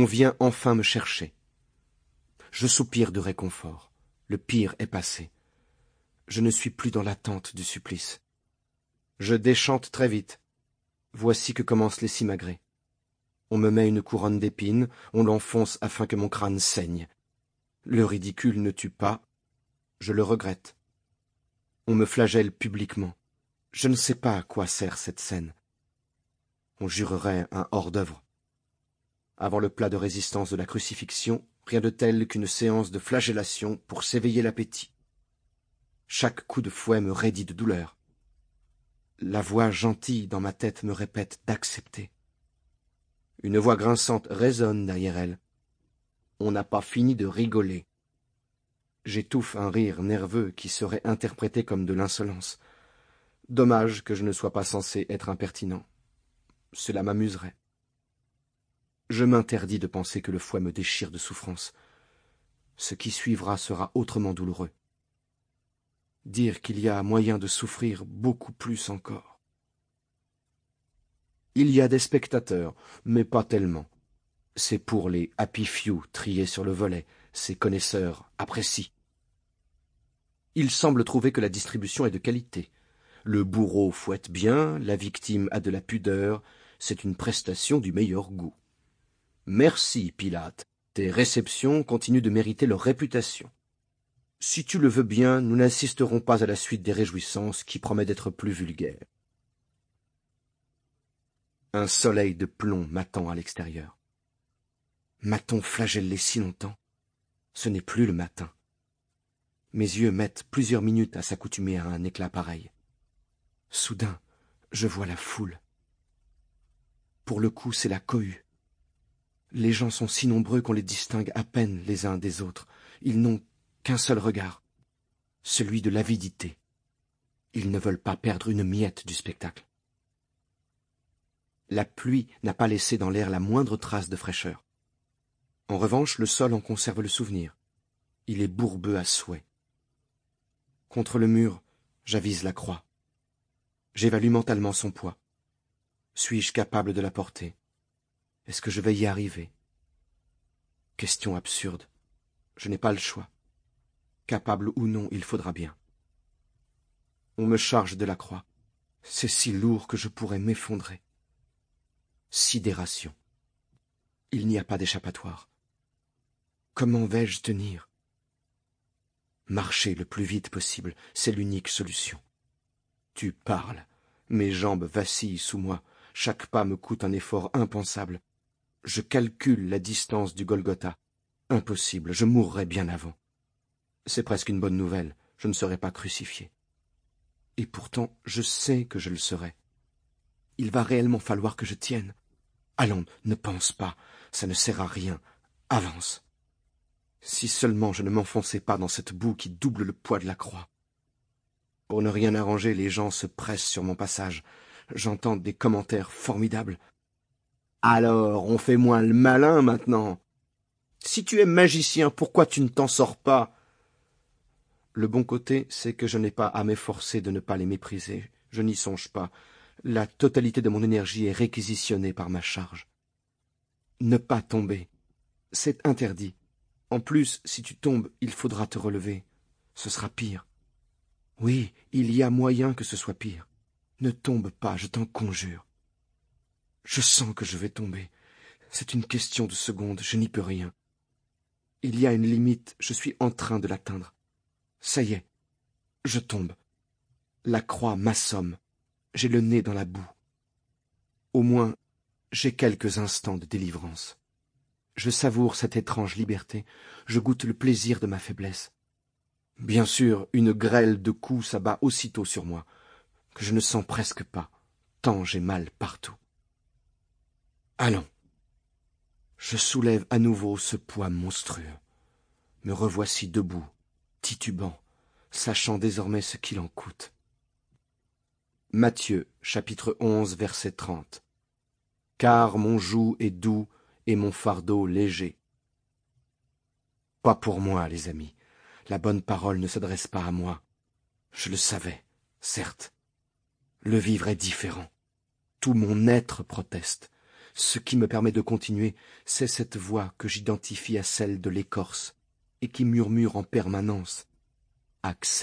On vient enfin me chercher. Je soupire de réconfort. Le pire est passé. Je ne suis plus dans l'attente du supplice. Je déchante très vite. Voici que commencent les simagrées. On me met une couronne d'épines, on l'enfonce afin que mon crâne saigne. Le ridicule ne tue pas. Je le regrette. On me flagelle publiquement. Je ne sais pas à quoi sert cette scène. On jurerait un hors-d'œuvre. Avant le plat de résistance de la crucifixion, rien de tel qu'une séance de flagellation pour s'éveiller l'appétit. Chaque coup de fouet me raidit de douleur. La voix gentille dans ma tête me répète d'accepter. Une voix grinçante résonne derrière elle. On n'a pas fini de rigoler. J'étouffe un rire nerveux qui serait interprété comme de l'insolence. Dommage que je ne sois pas censé être impertinent. Cela m'amuserait. Je m'interdis de penser que le fouet me déchire de souffrance. Ce qui suivra sera autrement douloureux. Dire qu'il y a moyen de souffrir beaucoup plus encore. Il y a des spectateurs, mais pas tellement. C'est pour les happy few triés sur le volet, ces connaisseurs apprécient. Ils semblent trouver que la distribution est de qualité. Le bourreau fouette bien, la victime a de la pudeur, c'est une prestation du meilleur goût. Merci, Pilate, tes réceptions continuent de mériter leur réputation. Si tu le veux bien, nous n'assisterons pas à la suite des réjouissances qui promet d'être plus vulgaires. Un soleil de plomb m'attend à l'extérieur. M'a-t-on flagellé si longtemps? Ce n'est plus le matin. Mes yeux mettent plusieurs minutes à s'accoutumer à un éclat pareil. Soudain, je vois la foule. Pour le coup, c'est la cohue. Les gens sont si nombreux qu'on les distingue à peine les uns des autres. Ils n'ont qu'un seul regard, celui de l'avidité. Ils ne veulent pas perdre une miette du spectacle. La pluie n'a pas laissé dans l'air la moindre trace de fraîcheur. En revanche, le sol en conserve le souvenir. Il est bourbeux à souhait. Contre le mur, j'avise la croix. J'évalue mentalement son poids. Suis-je capable de la porter? Est-ce que je vais y arriver? Question absurde. Je n'ai pas le choix. Capable ou non, il faudra bien. On me charge de la croix. C'est si lourd que je pourrais m'effondrer. Sidération. Il n'y a pas d'échappatoire. Comment vais-je tenir? Marcher le plus vite possible, c'est l'unique solution. Tu parles. Mes jambes vacillent sous moi. Chaque pas me coûte un effort impensable. Je calcule la distance du Golgotha. Impossible, je mourrai bien avant. C'est presque une bonne nouvelle, je ne serai pas crucifié. Et pourtant, je sais que je le serai. Il va réellement falloir que je tienne. Allons, ne pense pas, ça ne sert à rien. Avance. Si seulement je ne m'enfonçais pas dans cette boue qui double le poids de la croix. Pour ne rien arranger, les gens se pressent sur mon passage. J'entends des commentaires formidables. Alors, on fait moins le malin maintenant. Si tu es magicien, pourquoi tu ne t'en sors pas? Le bon côté, c'est que je n'ai pas à m'efforcer de ne pas les mépriser. Je n'y songe pas. La totalité de mon énergie est réquisitionnée par ma charge. Ne pas tomber. C'est interdit. En plus, si tu tombes, il faudra te relever. Ce sera pire. Oui, il y a moyen que ce soit pire. Ne tombe pas, je t'en conjure. Je sens que je vais tomber. C'est une question de secondes, je n'y peux rien. Il y a une limite, je suis en train de l'atteindre. Ça y est, je tombe. La croix m'assomme. J'ai le nez dans la boue. Au moins, j'ai quelques instants de délivrance. Je savoure cette étrange liberté, je goûte le plaisir de ma faiblesse. Bien sûr, une grêle de coups s'abat aussitôt sur moi, que je ne sens presque pas, tant j'ai mal partout. Allons. Je soulève à nouveau ce poids monstrueux. Me revoici debout, titubant, sachant désormais ce qu'il en coûte. Matthieu, chapitre 11, verset 30. Car mon joug est doux et mon fardeau léger. Pas pour moi, les amis. La bonne parole ne s'adresse pas à moi. Je le savais, certes. Le vivre est différent. Tout mon être proteste. Ce qui me permet de continuer, c'est cette voix que j'identifie à celle de l'écorce et qui murmure en permanence « Accepte ».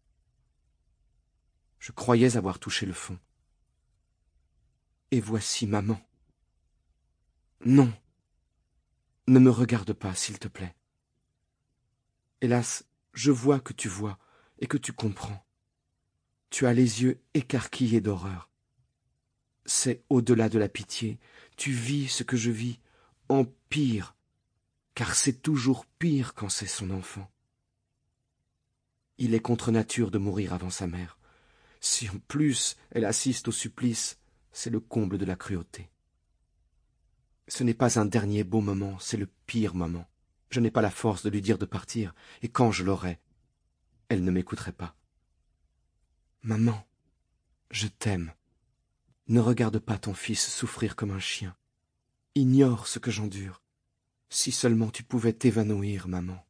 Je croyais avoir touché le fond. Et voici maman. Non, ne me regarde pas, s'il te plaît. Hélas, je vois que tu vois et que tu comprends. Tu as les yeux écarquillés d'horreur. C'est au-delà de la pitié. Tu vis ce que je vis, en pire, car c'est toujours pire quand c'est son enfant. Il est contre nature de mourir avant sa mère. Si en plus elle assiste au supplice, c'est le comble de la cruauté. Ce n'est pas un dernier beau moment, c'est le pire moment. Je n'ai pas la force de lui dire de partir, et quand je l'aurai, elle ne m'écouterait pas. Maman, je t'aime. Ne regarde pas ton fils souffrir comme un chien. Ignore ce que j'endure. Si seulement tu pouvais t'évanouir, maman.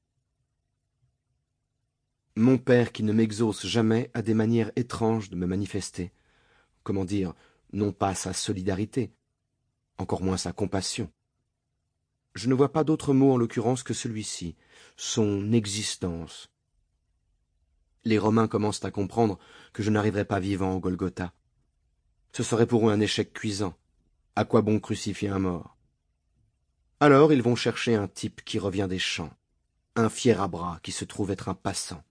Mon père, qui ne m'exauce jamais, a des manières étranges de me manifester. Comment dire, non pas sa solidarité, encore moins sa compassion. Je ne vois pas d'autre mot en l'occurrence que celui-ci, son existence. Les Romains commencent à comprendre que je n'arriverai pas vivant au Golgotha. Ce serait pour eux un échec cuisant. À quoi bon crucifier un mort? Alors ils vont chercher un type qui revient des champs, un fier à bras qui se trouve être un passant.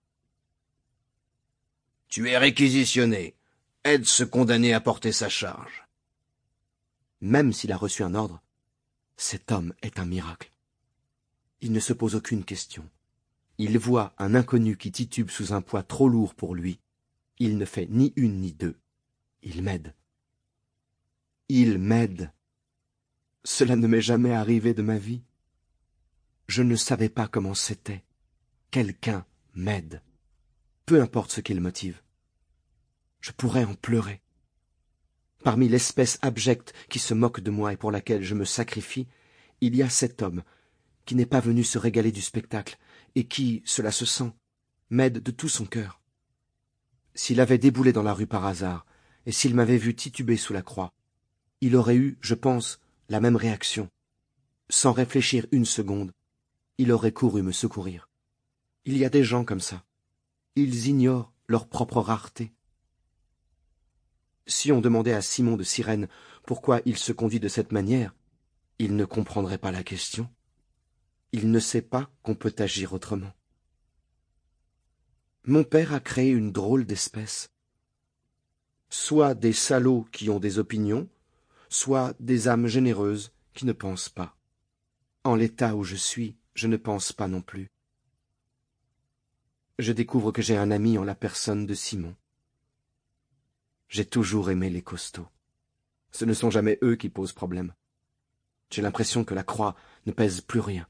« Tu es réquisitionné. Aide ce condamné à porter sa charge. » Même s'il a reçu un ordre, cet homme est un miracle. Il ne se pose aucune question. Il voit un inconnu qui titube sous un poids trop lourd pour lui. Il ne fait ni une ni deux. Il m'aide. Il m'aide. Cela ne m'est jamais arrivé de ma vie. Je ne savais pas comment c'était. Quelqu'un m'aide. Peu importe ce qui le motive. Je pourrais en pleurer. Parmi l'espèce abjecte qui se moque de moi et pour laquelle je me sacrifie, il y a cet homme qui n'est pas venu se régaler du spectacle et qui, cela se sent, m'aide de tout son cœur. S'il avait déboulé dans la rue par hasard et s'il m'avait vu tituber sous la croix, il aurait eu, je pense, la même réaction. Sans réfléchir une seconde, il aurait couru me secourir. Il y a des gens comme ça. Ils ignorent leur propre rareté. Si on demandait à Simon de Cyrène pourquoi il se conduit de cette manière, il ne comprendrait pas la question. Il ne sait pas qu'on peut agir autrement. Mon père a créé une drôle d'espèce. Soit des salauds qui ont des opinions, soit des âmes généreuses qui ne pensent pas. En l'état où je suis, je ne pense pas non plus. Je découvre que j'ai un ami en la personne de Simon. J'ai toujours aimé les costauds. Ce ne sont jamais eux qui posent problème. J'ai l'impression que la croix ne pèse plus rien.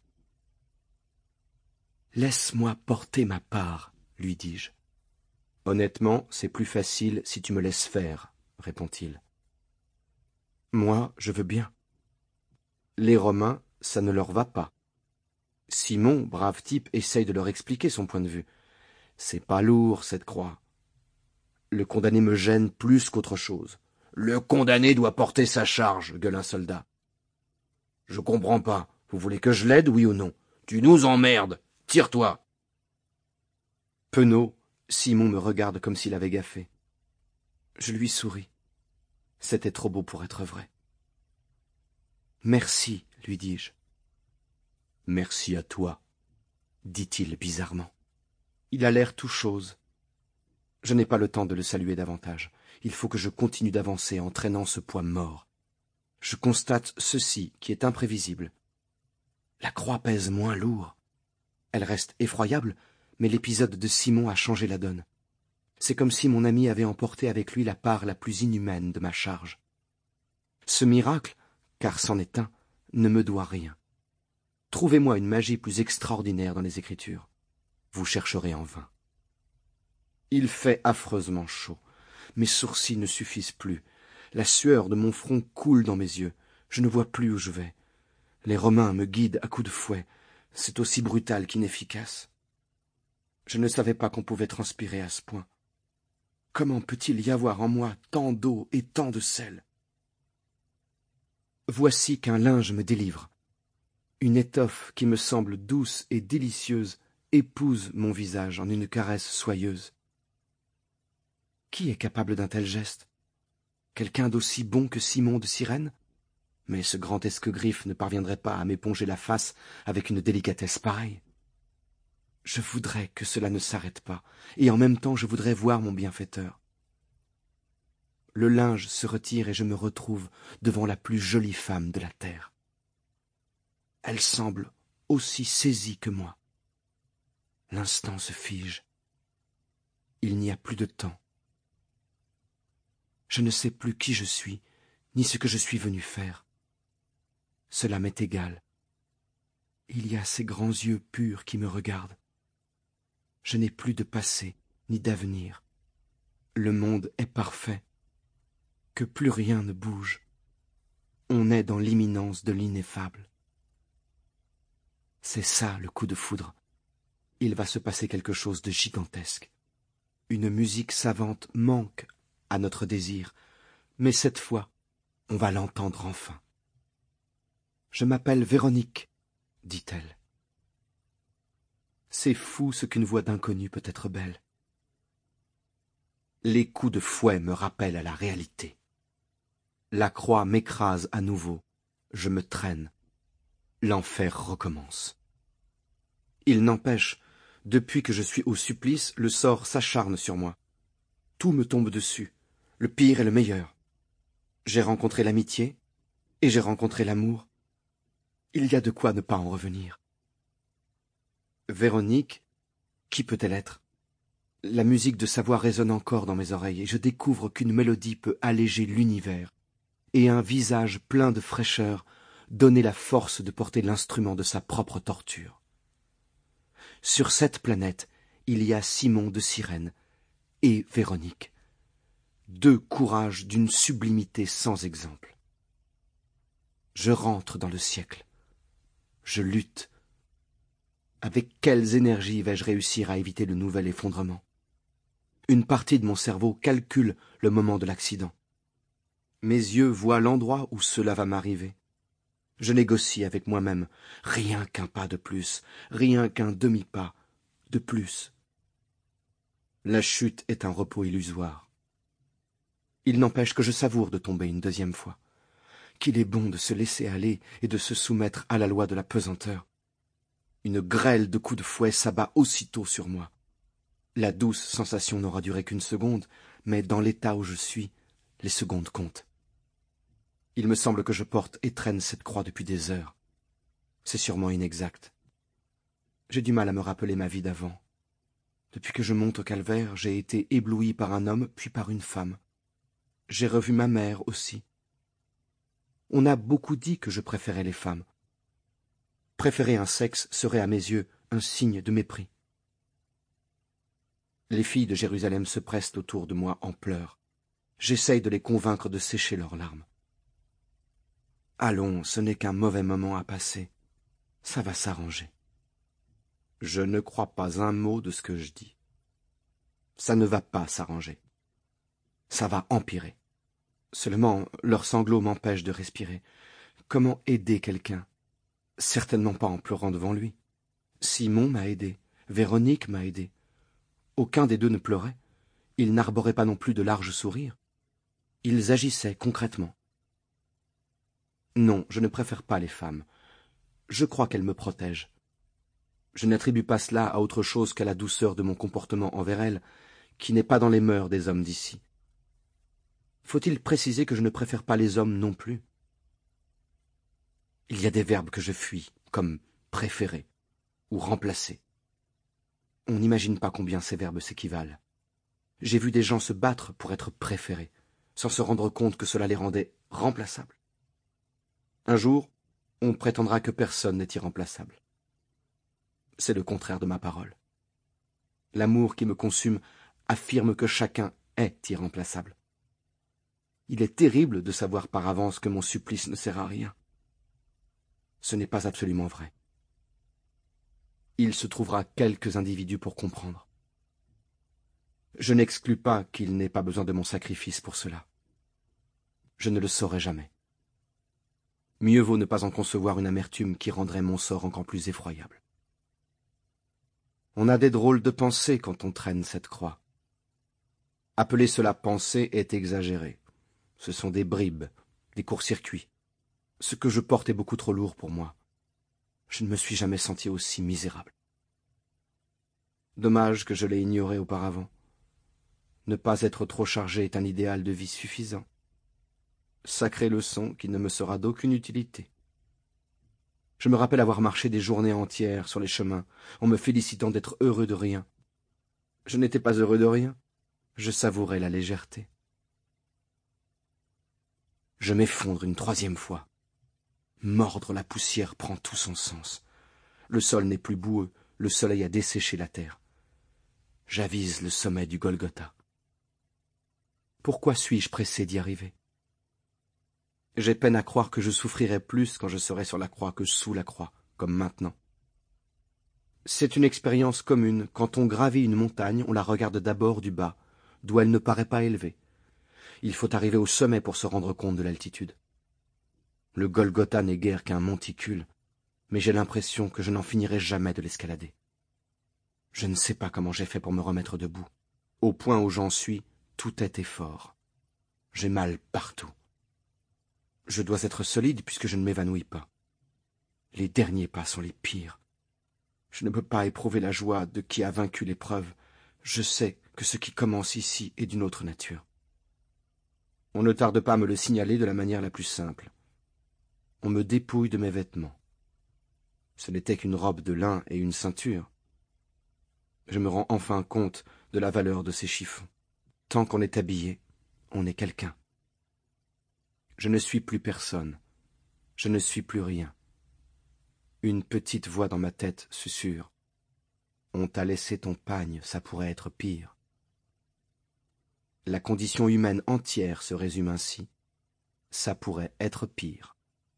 « Laisse-moi porter ma part, » lui dis-je. « Honnêtement, c'est plus facile si tu me laisses faire, » répond-il. « Moi, je veux bien. » Les Romains, ça ne leur va pas. Simon, brave type, essaye de leur expliquer son point de vue. C'est pas lourd, cette croix. Le condamné me gêne plus qu'autre chose. « Le condamné doit porter sa charge, » gueule un soldat. « Je comprends pas. Vous voulez que je l'aide, oui ou non? Tu nous emmerdes. Tire-toi. » Penaud, Simon me regarde comme s'il avait gaffé. Je lui souris. C'était trop beau pour être vrai. « Merci, lui dis-je. »« Merci à toi, » dit-il bizarrement. Il a l'air tout chose. Je n'ai pas le temps de le saluer davantage. Il faut que je continue d'avancer en traînant ce poids mort. Je constate ceci qui est imprévisible. La croix pèse moins lourd. Elle reste effroyable, mais l'épisode de Simon a changé la donne. C'est comme si mon ami avait emporté avec lui la part la plus inhumaine de ma charge. Ce miracle, car c'en est un, ne me doit rien. Trouvez-moi une magie plus extraordinaire dans les Écritures. Vous chercherez en vain. Il fait affreusement chaud. Mes sourcils ne suffisent plus. La sueur de mon front coule dans mes yeux. Je ne vois plus où je vais. Les Romains me guident à coups de fouet. C'est aussi brutal qu'inefficace. Je ne savais pas qu'on pouvait transpirer à ce point. Comment peut-il y avoir en moi tant d'eau et tant de sel? Voici qu'un linge me délivre. Une étoffe qui me semble douce et délicieuse épouse mon visage en une caresse soyeuse. Qui est capable d'un tel geste? Quelqu'un d'aussi bon que Simon de Cyrène? Mais ce grand esquegriffe ne parviendrait pas à m'éponger la face avec une délicatesse pareille. Je voudrais que cela ne s'arrête pas, et en même temps je voudrais voir mon bienfaiteur. Le linge se retire et je me retrouve devant la plus jolie femme de la terre. Elle semble aussi saisie que moi. L'instant se fige. Il n'y a plus de temps. Je ne sais plus qui je suis, ni ce que je suis venu faire. Cela m'est égal. Il y a ces grands yeux purs qui me regardent. Je n'ai plus de passé, ni d'avenir. Le monde est parfait. Que plus rien ne bouge. On est dans l'imminence de l'ineffable. C'est ça le coup de foudre. Il va se passer quelque chose de gigantesque. Une musique savante manque à notre désir, mais cette fois, on va l'entendre enfin. Je m'appelle Véronique, dit-elle. C'est fou ce qu'une voix d'inconnu peut être belle. Les coups de fouet me rappellent à la réalité. La croix m'écrase à nouveau, je me traîne. L'enfer recommence. Il n'empêche, depuis que je suis au supplice, le sort s'acharne sur moi. Tout me tombe dessus, le pire et le meilleur. J'ai rencontré l'amitié, et j'ai rencontré l'amour. Il y a de quoi ne pas en revenir. Véronique, qui peut-elle être? La musique de sa voix résonne encore dans mes oreilles, et je découvre qu'une mélodie peut alléger l'univers, et un visage plein de fraîcheur donner la force de porter l'instrument de sa propre torture. Sur cette planète, il y a Simon de Cyrène et Véronique, deux courages d'une sublimité sans exemple. Je rentre dans le siècle. Je lutte. Avec quelles énergies vais-je réussir à éviter le nouvel effondrement? Une partie de mon cerveau calcule le moment de l'accident. Mes yeux voient l'endroit où cela va m'arriver. Je négocie avec moi-même, rien qu'un pas de plus, rien qu'un demi-pas de plus. La chute est un repos illusoire. Il n'empêche que je savoure de tomber une deuxième fois, qu'il est bon de se laisser aller et de se soumettre à la loi de la pesanteur. Une grêle de coups de fouet s'abat aussitôt sur moi. La douce sensation n'aura duré qu'une seconde, mais dans l'état où je suis, les secondes comptent. Il me semble que je porte et traîne cette croix depuis des heures. C'est sûrement inexact. J'ai du mal à me rappeler ma vie d'avant. Depuis que je monte au calvaire, j'ai été ébloui par un homme, puis par une femme. J'ai revu ma mère aussi. On a beaucoup dit que je préférais les femmes. Préférer un sexe serait à mes yeux un signe de mépris. Les filles de Jérusalem se pressent autour de moi en pleurs. J'essaye de les convaincre de sécher leurs larmes. Allons, ce n'est qu'un mauvais moment à passer. Ça va s'arranger. Je ne crois pas un mot de ce que je dis. Ça ne va pas s'arranger. Ça va empirer. Seulement, leurs sanglots m'empêchent de respirer. Comment aider quelqu'un? Certainement pas en pleurant devant lui. Simon m'a aidé. Véronique m'a aidé. Aucun des deux ne pleurait. Ils n'arboraient pas non plus de larges sourires. Ils agissaient concrètement. Non, je ne préfère pas les femmes. Je crois qu'elles me protègent. Je n'attribue pas cela à autre chose qu'à la douceur de mon comportement envers elles, qui n'est pas dans les mœurs des hommes d'ici. Faut-il préciser que je ne préfère pas les hommes non plus? Il y a des verbes que je fuis, comme préférer ou remplacer. On n'imagine pas combien ces verbes s'équivalent. J'ai vu des gens se battre pour être préférés, sans se rendre compte que cela les rendait remplaçables. Un jour, on prétendra que personne n'est irremplaçable. C'est le contraire de ma parole. L'amour qui me consume affirme que chacun est irremplaçable. Il est terrible de savoir par avance que mon supplice ne sert à rien. Ce n'est pas absolument vrai. Il se trouvera quelques individus pour comprendre. Je n'exclus pas qu'il n'ait pas besoin de mon sacrifice pour cela. Je ne le saurai jamais. Mieux vaut ne pas en concevoir une amertume qui rendrait mon sort encore plus effroyable. On a des drôles de pensées quand on traîne cette croix. Appeler cela pensée est exagéré. Ce sont des bribes, des courts-circuits. Ce que je porte est beaucoup trop lourd pour moi. Je ne me suis jamais senti aussi misérable. Dommage que je l'ai ignoré auparavant. Ne pas être trop chargé est un idéal de vie suffisant. Sacrée leçon qui ne me sera d'aucune utilité. Je me rappelle avoir marché des journées entières sur les chemins, en me félicitant d'être heureux de rien. Je n'étais pas heureux de rien, je savourais la légèreté. Je m'effondre une troisième fois. Mordre la poussière prend tout son sens. Le sol n'est plus boueux, le soleil a desséché la terre. J'avise le sommet du Golgotha. Pourquoi suis-je pressé d'y arriver? J'ai peine à croire que je souffrirai plus quand je serai sur la croix que sous la croix, comme maintenant. C'est une expérience commune. Quand on gravit une montagne, on la regarde d'abord du bas, d'où elle ne paraît pas élevée. Il faut arriver au sommet pour se rendre compte de l'altitude. Le Golgotha n'est guère qu'un monticule, mais j'ai l'impression que je n'en finirai jamais de l'escalader. Je ne sais pas comment j'ai fait pour me remettre debout. Au point où j'en suis, tout est effort. J'ai mal partout. Je dois être solide puisque je ne m'évanouis pas. Les derniers pas sont les pires. Je ne peux pas éprouver la joie de qui a vaincu l'épreuve. Je sais que ce qui commence ici est d'une autre nature. On ne tarde pas à me le signaler de la manière la plus simple. On me dépouille de mes vêtements. Ce n'était qu'une robe de lin et une ceinture. Je me rends enfin compte de la valeur de ces chiffons. Tant qu'on est habillé, on est quelqu'un. Je ne suis plus personne. Je ne suis plus rien. Une petite voix dans ma tête susurre. On t'a laissé ton pagne, ça pourrait être pire. La condition humaine entière se résume ainsi. Ça pourrait être pire.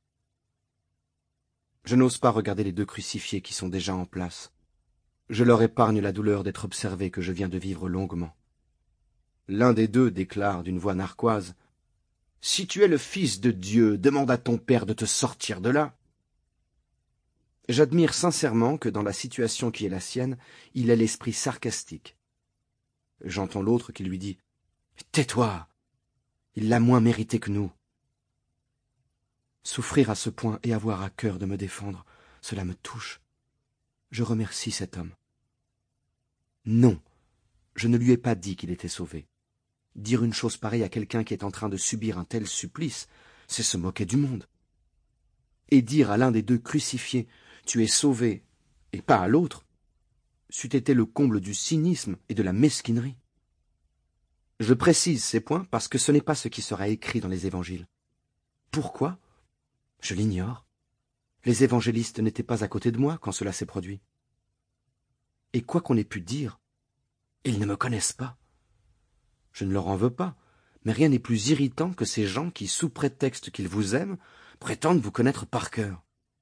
Je n'ose pas regarder les deux crucifiés qui sont déjà en place. Je leur épargne la douleur d'être observé que je viens de vivre longuement. L'un des deux déclare d'une voix narquoise « Si tu es le Fils de Dieu, demande à ton Père de te sortir de là. » J'admire sincèrement que dans la situation qui est la sienne, il ait l'esprit sarcastique. J'entends l'autre qui lui dit « Tais-toi, il l'a moins mérité que nous. » Souffrir à ce point et avoir à cœur de me défendre, cela me touche. Je remercie cet homme. Non, je ne lui ai pas dit qu'il était sauvé. Dire une chose pareille à quelqu'un qui est en train de subir un tel supplice, c'est se moquer du monde. Et dire à l'un des deux crucifiés « Tu es sauvé » et pas à l'autre, c'eût été le comble du cynisme et de la mesquinerie. Je précise ces points parce que ce n'est pas ce qui sera écrit dans les évangiles. Pourquoi? Je l'ignore. Les évangélistes n'étaient pas à côté de moi quand cela s'est produit. Et quoi qu'on ait pu dire, ils ne me connaissent pas. Je ne leur en veux pas, mais rien n'est plus irritant que ces gens qui, sous prétexte qu'ils vous aiment, prétendent vous connaître par cœur.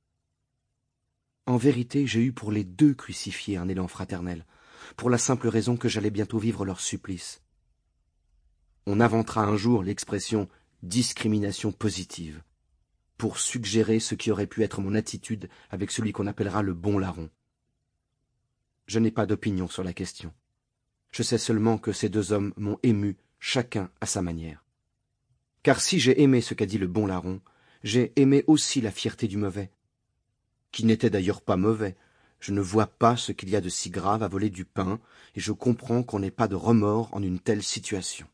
En vérité, j'ai eu pour les deux crucifiés un élan fraternel, pour la simple raison que j'allais bientôt vivre leur supplice. On inventera un jour l'expression « discrimination positive » pour suggérer ce qui aurait pu être mon attitude avec celui qu'on appellera le bon larron. Je n'ai pas d'opinion sur la question. Je sais seulement que ces deux hommes m'ont ému, chacun à sa manière. Car si j'ai aimé ce qu'a dit le bon larron, j'ai aimé aussi la fierté du mauvais, qui n'était d'ailleurs pas mauvais. Je ne vois pas ce qu'il y a de si grave à voler du pain, et je comprends qu'on n'ait pas de remords en une telle situation.